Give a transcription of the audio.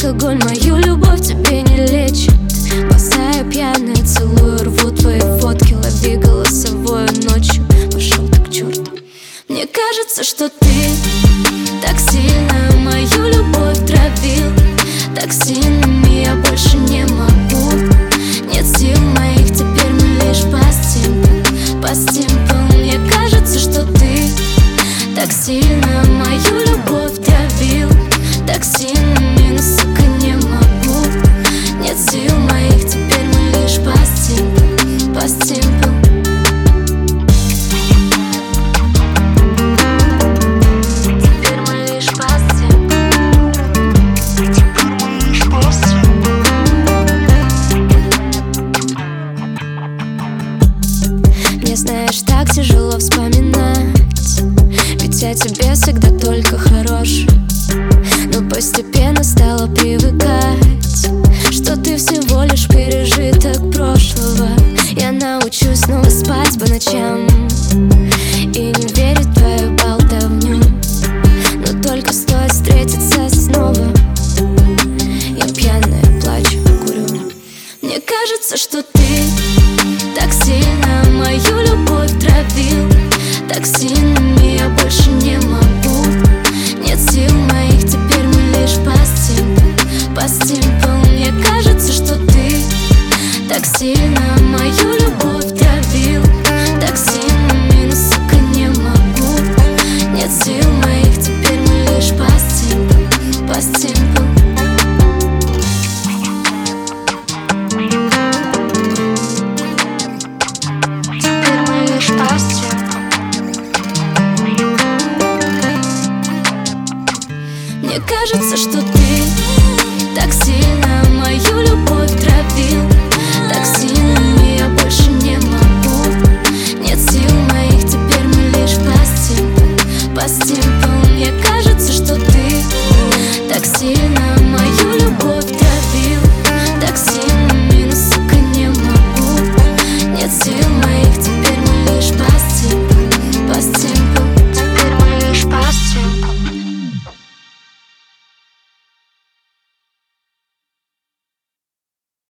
алкоголь мою любовь тебе не лечит. Бросаю пьяная, целую, рву твои фотки, лови голосовое ночью. Пошел ты к черту. Мне кажется, что ты так сильно мою любовь травил, так сильными я больше не могу. Нет сил моих, теперь мы лишь по стимпу. Мне кажется, что ты так сильно мою любовь травил, так сильными, но, сука, не могу. Нет сил моих, теперь мы лишь по стимпу. Знаешь, так тяжело вспоминать, ведь я тебе всегда только хорош. Но постепенно стала привыкать, что ты всего лишь пережиток прошлого. Я научусь снова спать по ночам и не верить в твою болтовню. Но только стоит встретиться снова, я пьяная, плачу, курю. Мне кажется, что ты так сильно мою любовь травил, так сильными я больше не могу. Нет сил моих, теперь мы лишь по стимпу. Мне кажется, что ты так сильно мою любовь травил, так сильными, но, сука, не могу. Нет сил моих, теперь мы лишь по стимпу. Мне кажется, что ты так сильно мою любовь травил, так сильными я больше не могу. Нет сил моих, теперь мы лишь по стимпу.